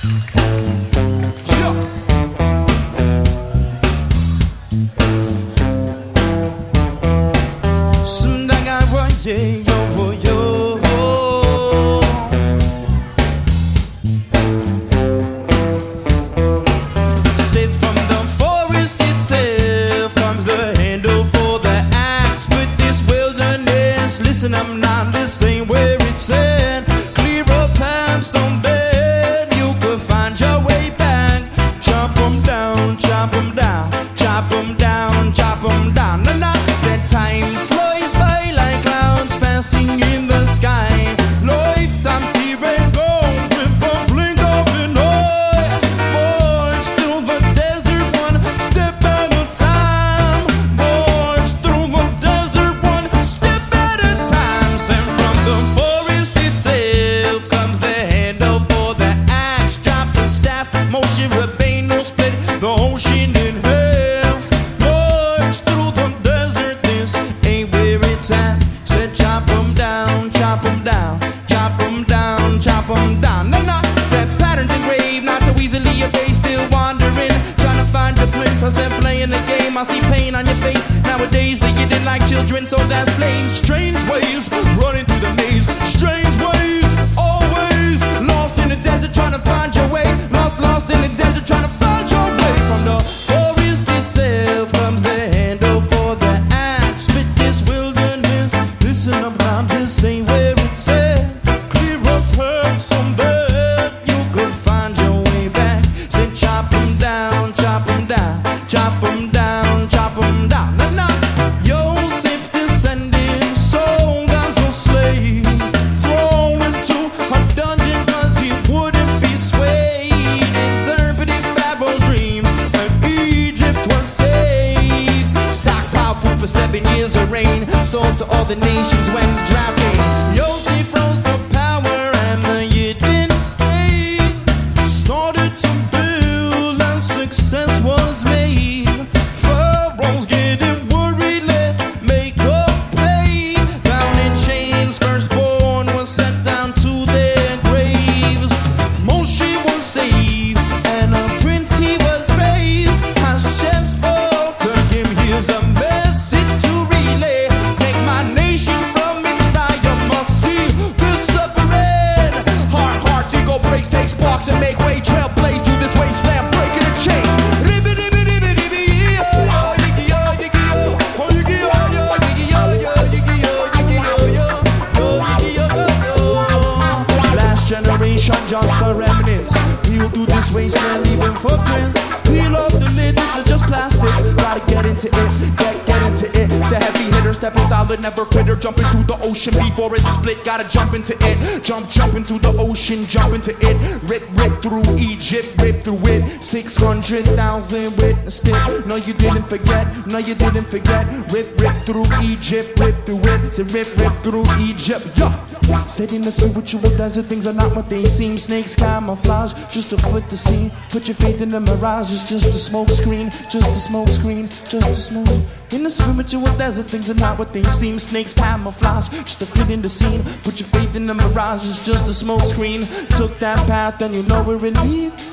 Listen, I'm not, this ain't where it's at. Clear up paths on bed, you could find your way back. Chop 'em down, chop 'em down, chop 'em down, chop 'em down. No, no, said time flies by like clouds passing in the sky. Lifetime's here and gone with a blink of an eye. March through the desert one step at a time. March through the desert one step at a time. And from the forest itself comes the handle for the axe. Drop the staff, Moshe Rabbeinu split the ocean in half. March through the desert, this ain't where it's at. Said chop 'em down, chop 'em down, chop 'em down, chop 'em down. No, no, said patterns engraved, not so easily erased. Still wandering, trying to find your place. I said playing the game, I see pain on your face. Nowadays they get it like children, so that's slaves. Strange ways, running through the maze. Strange ways, always lost in the desert, trying to find your way. Lost in the desert, trying to find your way. From the forest itself comes the handle for the axe. Spit this wilderness, listen up now, this ain't where it's at. Clear up paths on bed, you could find your way back. Say chop 'em down, chop 'em down, chop 'em down, chop 'em down. No, no, Yosef descending, sold as a slave, thrown into a dungeon 'cause he wouldn't be swayed. Interpreted Pharaoh's dreams, and Egypt was saved. Stockpile food for 7 years of rain, sold to all the nations when drought came. Yosef rose to power and the Yidden state started to build and success was made. Pharaoh's getting worried, let's make a pay. Bound in chains, firstborn was sent down to their graves. Moshe was saved and a prince he was raised. Hashem spoke to him, here's a message to relay. Take my nation from its fire, must see the suffering. Hearts, ego breaks, take sparks and make way. Trailblaze through this wasteland, breaking the chains. Last generation, just a remnants. Heal through this wasteland, leaving footprints. Peel off the lid, this is just plastic. Gotta get into it, get into it. It's a heavy hitter, stepping solid, never quitter. Jumping through the ocean before it's split. Gotta jump into it, jump into the ocean, jump into it. Rip through Egypt, rip through it. 600,000 witnessed it. No, you didn't forget, no, you didn't forget. Rip through Egypt, rip through it. Say rip through Egypt, yeah. Said in the spiritual desert, things are not what they seem. Snakes camouflage, just to foot the scene. Put your faith in the mirage, it's just a smoke screen, just a smoke screen, just a smoke. In the spiritual desert, things are not what they seem. Snakes camouflage, just to fit in the scene. Put your faith in the mirage, it's just a smoke screen. Took that path and you know where it leads.